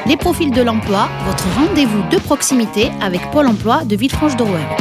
Les profils de l'emploi, votre rendez-vous de proximité avec Pôle emploi de Villefranche-de-Rouergue.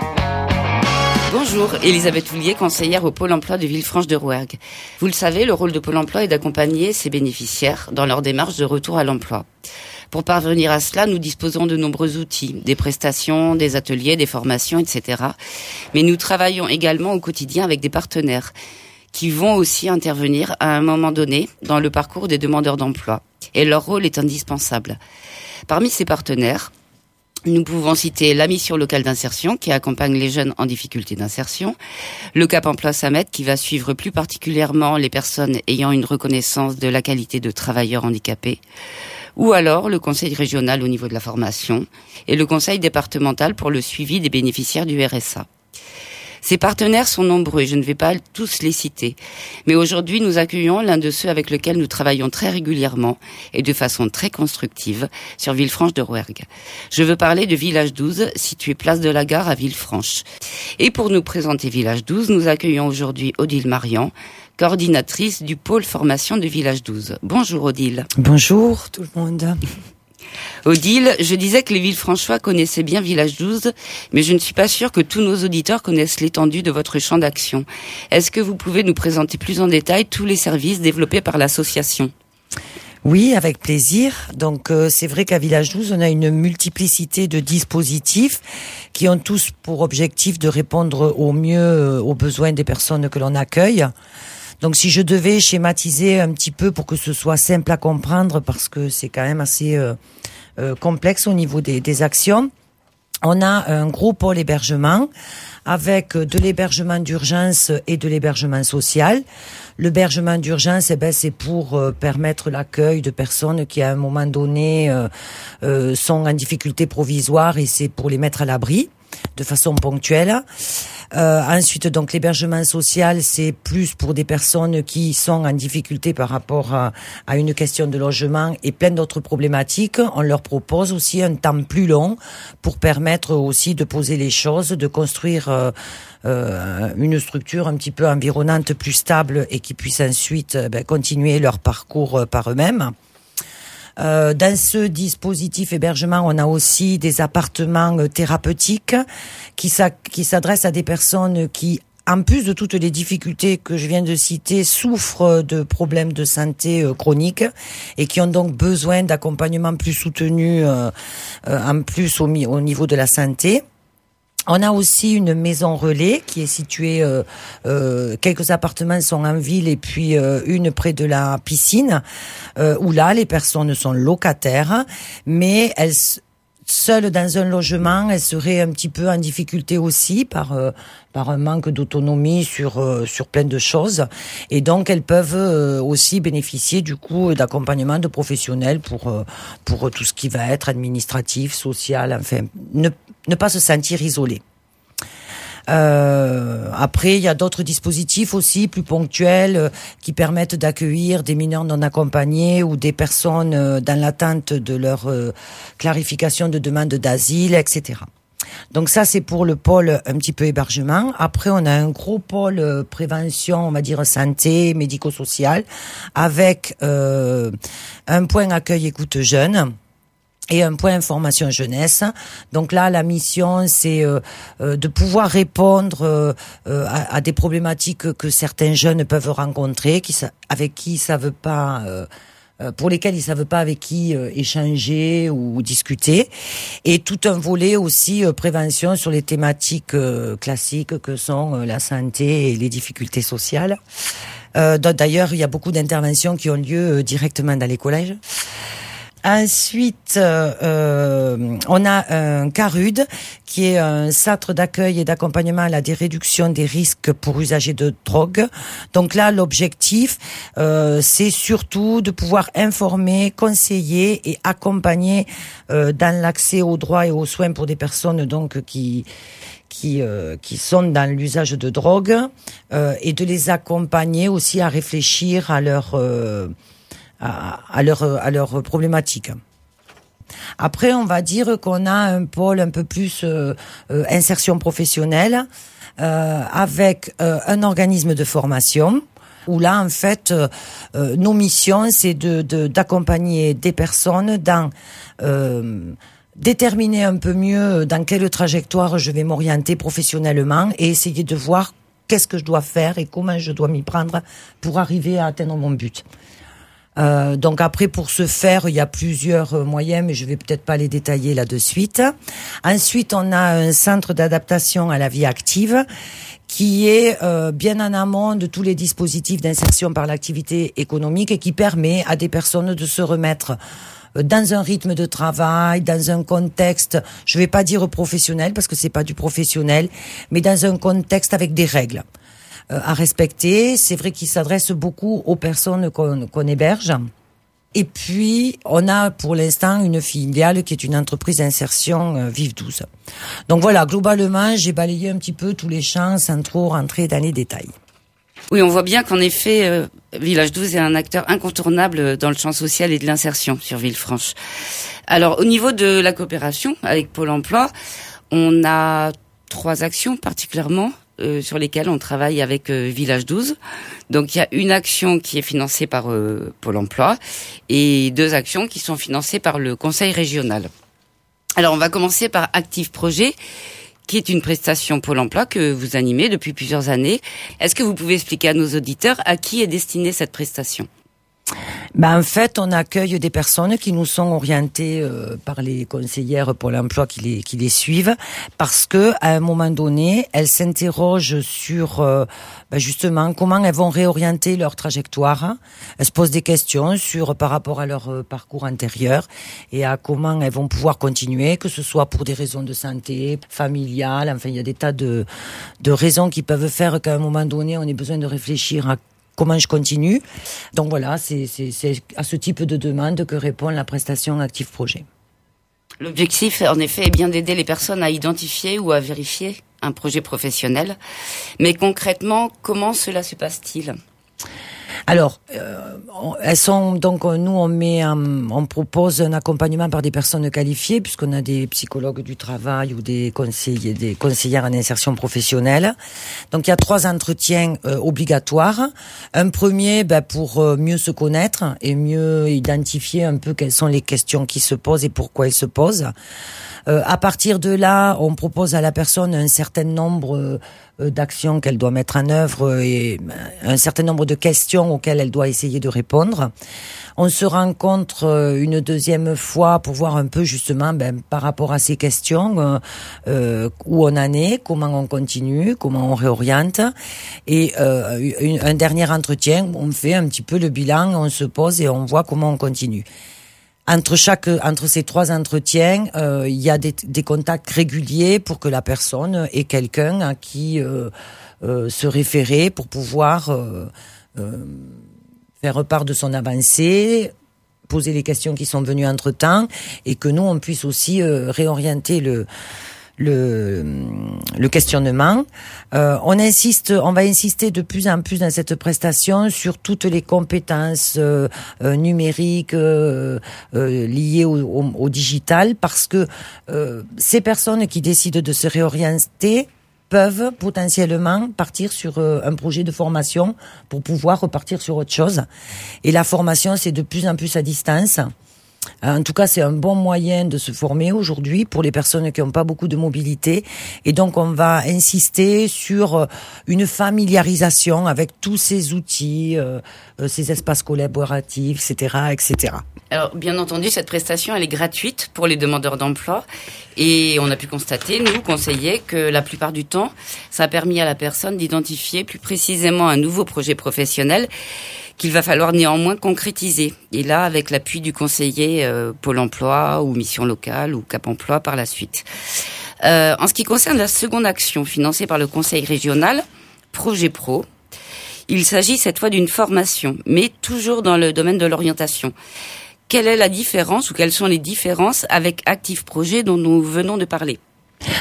Bonjour, Elisabeth Houllier, conseillère au Pôle emploi de Villefranche-de-Rouergue. Vous le savez, le rôle de Pôle emploi est d'accompagner ses bénéficiaires dans leur démarche de retour à l'emploi. Pour parvenir à cela, nous disposons de nombreux outils, des prestations, des ateliers, des formations, etc. Mais nous travaillons également au quotidien avec des partenaires qui vont aussi intervenir à un moment donné dans le parcours des demandeurs d'emploi. Et leur rôle est indispensable. Parmi ces partenaires, nous pouvons citer la mission locale d'insertion qui accompagne les jeunes en difficulté d'insertion, le Cap Emploi Samet qui va suivre plus particulièrement les personnes ayant une reconnaissance de la qualité de travailleurs handicapés, ou alors le conseil régional au niveau de la formation et le conseil départemental pour le suivi des bénéficiaires du RSA. Ces partenaires sont nombreux, je ne vais pas tous les citer. Mais aujourd'hui, nous accueillons l'un de ceux avec lesquels nous travaillons très régulièrement et de façon très constructive sur Villefranche-de-Rouergue. Je veux parler de Village 12, situé place de la Gare à Villefranche. Et pour nous présenter Village 12, nous accueillons aujourd'hui Odile Marian, coordinatrice du pôle formation de Village 12. Bonjour Odile. Bonjour tout le monde. Odile, je disais que les Villefranchois connaissaient bien Village 12, mais je ne suis pas sûre que tous nos auditeurs connaissent l'étendue de votre champ d'action. Est-ce que vous pouvez nous présenter plus en détail tous les services développés par l'association ? Oui, avec plaisir. Donc c'est vrai qu'à Village 12, on a une multiplicité de dispositifs qui ont tous pour objectif de répondre au mieux aux besoins des personnes que l'on accueille. Donc si je devais schématiser un petit peu pour que ce soit simple à comprendre, parce que c'est quand même assez complexe au niveau des actions, on a un gros pôle hébergement avec de l'hébergement d'urgence et de l'hébergement social. L'hébergement d'urgence, c'est pour permettre l'accueil de personnes qui à un moment donné sont en difficulté provisoire et c'est pour les mettre à l'abri de façon ponctuelle. Ensuite, donc l'hébergement social, c'est plus pour des personnes qui sont en difficulté par rapport à une question de logement et plein d'autres problématiques. On leur propose aussi un temps plus long pour permettre aussi de poser les choses, de construire une structure un petit peu environnante, plus stable et qui puisse ensuite continuer leur parcours par eux-mêmes. Dans ce dispositif hébergement, on a aussi des appartements thérapeutiques qui s'adressent à des personnes qui, en plus de toutes les difficultés que je viens de citer, souffrent de problèmes de santé chroniques et qui ont donc besoin d'accompagnement plus soutenu en plus au niveau de la santé. On a aussi une maison relais qui est située, quelques appartements sont en ville et puis une près de la piscine, où là les personnes sont locataires, mais elles seules dans un logement, elles seraient un petit peu en difficulté aussi par un manque d'autonomie sur plein de choses, et donc elles peuvent aussi bénéficier du coup d'accompagnement de professionnels pour tout ce qui va être administratif, social, enfin ne pas se sentir isolé. Après, il y a d'autres dispositifs aussi plus ponctuels qui permettent d'accueillir des mineurs non accompagnés ou des personnes dans l'attente de leur clarification de demande d'asile, etc. Donc ça, c'est pour le pôle un petit peu hébergement. Après, on a un gros pôle prévention, on va dire santé, médico-social, avec un point accueil écoute jeune et un point information jeunesse. Donc là, la mission, c'est de pouvoir répondre à des problématiques que certains jeunes peuvent rencontrer, avec qui ils savent pas, pour lesquels ils savent pas avec qui échanger ou discuter, et tout un volet aussi prévention sur les thématiques classiques que sont la santé et les difficultés sociales. D'ailleurs, il y a beaucoup d'interventions qui ont lieu directement dans les collèges. Ensuite, on a un CARUD, qui est un centre d'accueil et d'accompagnement à la réduction des risques pour usagers de drogue. Donc là, l'objectif, c'est surtout de pouvoir informer, conseiller et accompagner dans l'accès aux droits et aux soins pour des personnes donc qui sont dans l'usage de drogue, et de les accompagner aussi à réfléchir à leur problématiques. Après, on va dire qu'on a un pôle un peu plus insertion professionnelle, avec un organisme de formation où là, en fait, nos missions, c'est d'accompagner des personnes dans déterminer un peu mieux dans quelle trajectoire je vais m'orienter professionnellement et essayer de voir qu'est-ce que je dois faire et comment je dois m'y prendre pour arriver à atteindre mon but. Donc après, pour ce faire, il y a plusieurs moyens, mais je vais peut-être pas les détailler là de suite. Ensuite, on a un centre d'adaptation à la vie active qui est bien en amont de tous les dispositifs d'insertion par l'activité économique et qui permet à des personnes de se remettre dans un rythme de travail, dans un contexte, je vais pas dire professionnel parce que c'est pas du professionnel, mais dans un contexte avec des règles à respecter. C'est vrai qu'il s'adresse beaucoup aux personnes qu'on héberge. Et puis, on a pour l'instant une filiale qui est une entreprise d'insertion Vive 12. Donc voilà, globalement, j'ai balayé un petit peu tous les champs sans trop rentrer dans les détails. Oui, on voit bien qu'en effet, Village 12 est un acteur incontournable dans le champ social et de l'insertion sur Villefranche. Alors, au niveau de la coopération avec Pôle emploi, on a 3 actions particulièrement sur lesquelles on travaille avec Village 12. Donc, il y a une action qui est financée par Pôle emploi et 2 actions qui sont financées par le Conseil régional. Alors, on va commencer par Active Projet, qui est une prestation Pôle emploi que vous animez depuis plusieurs années. Est-ce que vous pouvez expliquer à nos auditeurs à qui est destinée cette prestation ? En fait, on accueille des personnes qui nous sont orientées par les conseillères Pôle emploi qui les suivent, parce que à un moment donné, elles s'interrogent sur justement comment elles vont réorienter leur trajectoire. Elles se posent des questions par rapport à leur parcours antérieur et à comment elles vont pouvoir continuer, que ce soit pour des raisons de santé, familiales. Enfin, il y a des tas de raisons qui peuvent faire qu'à un moment donné, on ait besoin de réfléchir à comment je continue. Donc voilà, c'est à ce type de demande que répond la prestation Active Projet. L'objectif, en effet, est bien d'aider les personnes à identifier ou à vérifier un projet professionnel. Mais concrètement, comment cela se passe-t-il ? Alors, elles sont donc nous on propose un accompagnement par des personnes qualifiées puisqu'on a des psychologues du travail ou des conseillères en insertion professionnelle. Donc il y a 3 entretiens obligatoires. Un premier pour mieux se connaître et mieux identifier un peu quelles sont les questions qui se posent et pourquoi elles se posent. À partir de là, on propose à la personne un certain nombre d'actions qu'elle doit mettre en œuvre et un certain nombre de questions auxquelles elle doit essayer de répondre. On se rencontre une deuxième fois pour voir un peu justement par rapport à ces questions où on en est, comment on continue, comment on réoriente. Et un dernier entretien, on fait un petit peu le bilan, on se pose et on voit comment on continue. Entre ces 3 entretiens, il y a des contacts réguliers pour que la personne ait quelqu'un à qui se référer pour pouvoir faire part de son avancée, poser les questions qui sont venues entre-temps et que nous, on puisse aussi réorienter le questionnement. On va insister de plus en plus dans cette prestation sur toutes les compétences numériques liées au digital, parce que ces personnes qui décident de se réorienter peuvent potentiellement partir sur un projet de formation pour pouvoir repartir sur autre chose. Et la formation, c'est de plus en plus à distance. En tout cas, c'est un bon moyen de se former aujourd'hui pour les personnes qui n'ont pas beaucoup de mobilité. Et donc, on va insister sur une familiarisation avec tous ces outils, ces espaces collaboratifs, etc., etc. Alors, bien entendu, cette prestation, elle est gratuite pour les demandeurs d'emploi. Et on a pu constater, nous, conseillers, que la plupart du temps, ça a permis à la personne d'identifier plus précisément un nouveau projet professionnel qu'il va falloir néanmoins concrétiser. Et là, avec l'appui du conseiller Pôle emploi ou Mission locale ou Cap emploi par la suite. En ce qui concerne la seconde action financée par le Conseil régional, Projet Pro, il s'agit cette fois d'une formation, mais toujours dans le domaine de l'orientation. Quelle est la différence ou quelles sont les différences avec Active Projet dont nous venons de parler ?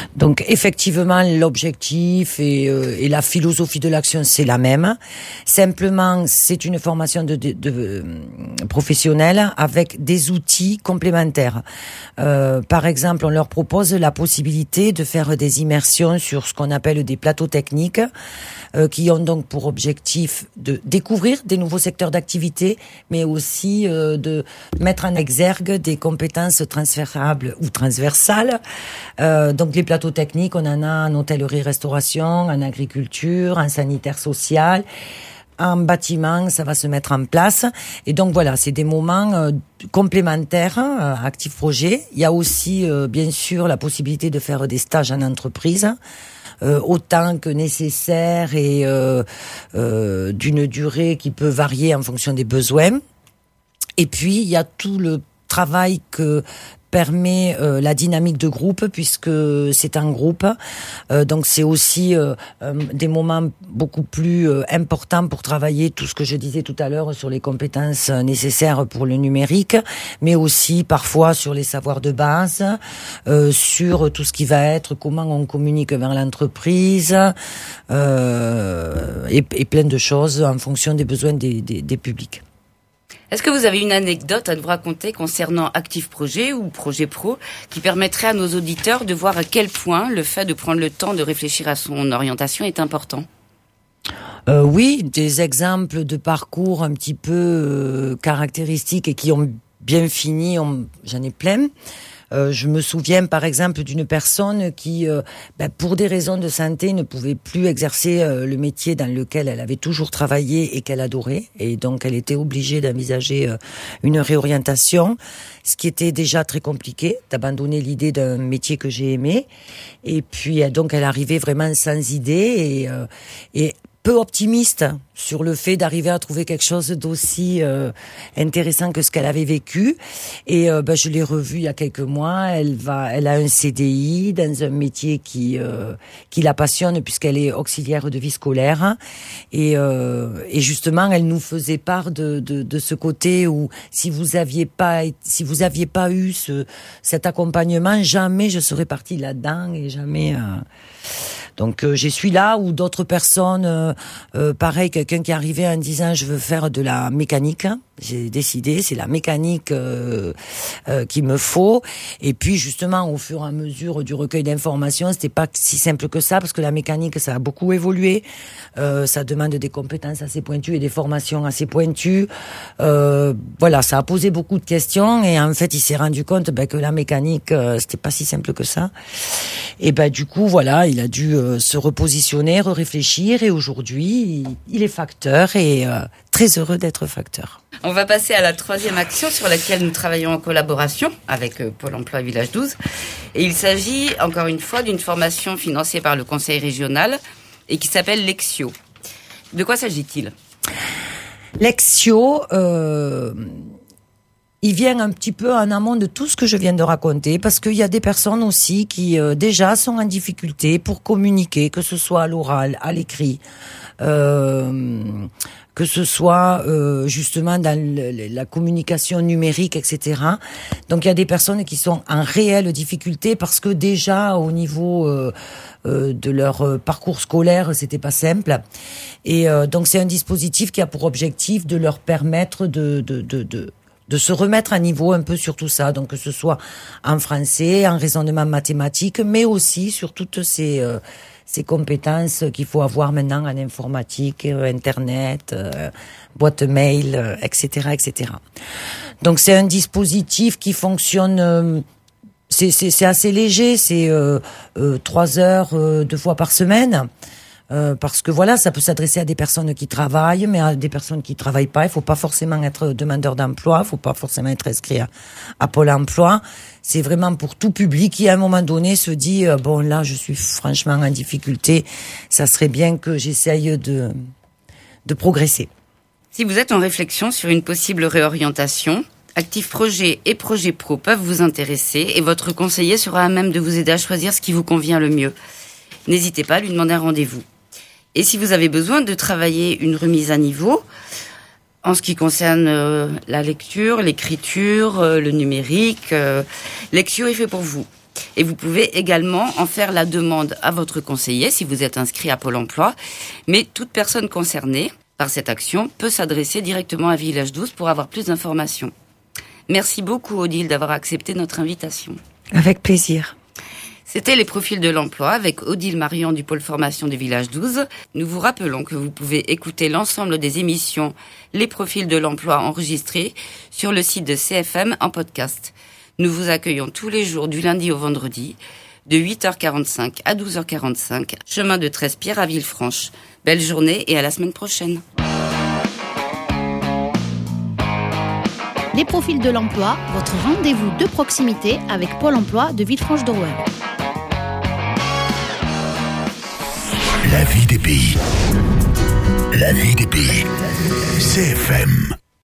Donc effectivement, l'objectif et la philosophie de l'action, c'est la même. Simplement, c'est une formation de professionnelle avec des outils complémentaires. Par exemple, on leur propose la possibilité de faire des immersions sur ce qu'on appelle des plateaux techniques, qui ont donc pour objectif de découvrir des nouveaux secteurs d'activité, mais aussi de mettre en exergue des compétences transférables ou transversales. Donc les plateaux techniques, on en a en hôtellerie-restauration, en agriculture, en sanitaire social, en bâtiment, ça va se mettre en place. Et donc voilà, c'est des moments complémentaires, Active Projet. Il y a aussi bien sûr la possibilité de faire des stages en entreprise, autant que nécessaire et d'une durée qui peut varier en fonction des besoins. Et puis il y a tout le travail que permet la dynamique de groupe, puisque c'est un groupe, donc c'est aussi des moments beaucoup plus importants pour travailler tout ce que je disais tout à l'heure sur les compétences nécessaires pour le numérique, mais aussi parfois sur les savoirs de base, sur tout ce qui va être comment on communique vers l'entreprise, et plein de choses en fonction des besoins des publics. Est-ce que vous avez une anecdote à nous raconter concernant Active Projet ou Projet Pro qui permettrait à nos auditeurs de voir à quel point le fait de prendre le temps de réfléchir à son orientation est important ? Oui, des exemples de parcours un petit peu caractéristiques et qui ont bien fini, j'en ai plein. Je me souviens par exemple d'une personne qui, pour des raisons de santé, ne pouvait plus exercer le métier dans lequel elle avait toujours travaillé et qu'elle adorait. Et donc elle était obligée d'envisager une réorientation, ce qui était déjà très compliqué, d'abandonner l'idée d'un métier que j'ai aimé. Et puis donc elle arrivait vraiment sans idée et peu optimiste sur le fait d'arriver à trouver quelque chose d'aussi intéressant que ce qu'elle avait vécu. Et je l'ai revue il y a quelques mois. Elle a un CDI dans un métier qui la passionne puisqu'elle est auxiliaire de vie scolaire. Et justement, elle nous faisait part de ce côté où si vous aviez pas eu cet accompagnement, jamais je serais partie là-dedans et jamais. Donc j'y suis là, ou d'autres personnes, pareil, quelqu'un qui arrivait en disant je veux faire de la mécanique. J'ai décidé, c'est la mécanique qu'il me faut. Et puis justement, au fur et à mesure du recueil d'informations, c'était pas si simple que ça, parce que la mécanique, ça a beaucoup évolué. Ça demande des compétences assez pointues et des formations assez pointues. Voilà, ça a posé beaucoup de questions. Et en fait, il s'est rendu compte que la mécanique, c'était pas si simple que ça. Et du coup, voilà, il a dû se repositionner, réfléchir. Et aujourd'hui, il est facteur et très heureux d'être facteur. On va passer à la troisième action sur laquelle nous travaillons en collaboration avec Pôle emploi Village 12. Et il s'agit, encore une fois, d'une formation financée par le Conseil régional et qui s'appelle Lexio. De quoi s'agit-il ? Lexio, il vient un petit peu en amont de tout ce que je viens de raconter, parce qu'il y a des personnes aussi qui déjà sont en difficulté pour communiquer, que ce soit à l'oral, à l'écrit, que ce soit justement dans la communication numérique, etc. Donc il y a des personnes qui sont en réelle difficulté parce que déjà au niveau de leur parcours scolaire, c'était pas simple. Et donc c'est un dispositif qui a pour objectif de leur permettre de se remettre à niveau un peu sur tout ça, donc que ce soit en français, en raisonnement mathématique, mais aussi sur toutes ces compétences qu'il faut avoir maintenant en informatique, Internet, boîte mail, etc., etc. Donc c'est un dispositif qui fonctionne, c'est assez léger, c'est 3 heures 2 fois par semaine. Parce que voilà, ça peut s'adresser à des personnes qui travaillent, mais à des personnes qui travaillent pas. Il faut pas forcément être demandeur d'emploi, il faut pas forcément être inscrit à Pôle emploi. C'est vraiment pour tout public qui, à un moment donné, se dit bon là, je suis franchement en difficulté. Ça serait bien que j'essaye de progresser. Si vous êtes en réflexion sur une possible réorientation, Active Projet et Projet Pro peuvent vous intéresser et votre conseiller sera à même de vous aider à choisir ce qui vous convient le mieux. N'hésitez pas à lui demander un rendez-vous. Et si vous avez besoin de travailler une remise à niveau, en ce qui concerne la lecture, l'écriture, le numérique, Lexio est fait pour vous. Et vous pouvez également en faire la demande à votre conseiller si vous êtes inscrit à Pôle emploi. Mais toute personne concernée par cette action peut s'adresser directement à Village 12 pour avoir plus d'informations. Merci beaucoup Odile d'avoir accepté notre invitation. Avec plaisir. C'était les profils de l'emploi avec Odile Marion du pôle formation du Village 12. Nous vous rappelons que vous pouvez écouter l'ensemble des émissions Les profils de l'emploi enregistrées sur le site de CFM en podcast. Nous vous accueillons tous les jours du lundi au vendredi de 8h45 à 12h45, chemin de Trespierre à Villefranche. Belle journée et à la semaine prochaine. Les profils de l'emploi, votre rendez-vous de proximité avec Pôle emploi de Villefranche-de-Rouergue. La vie des pays. La vie des pays. CFM.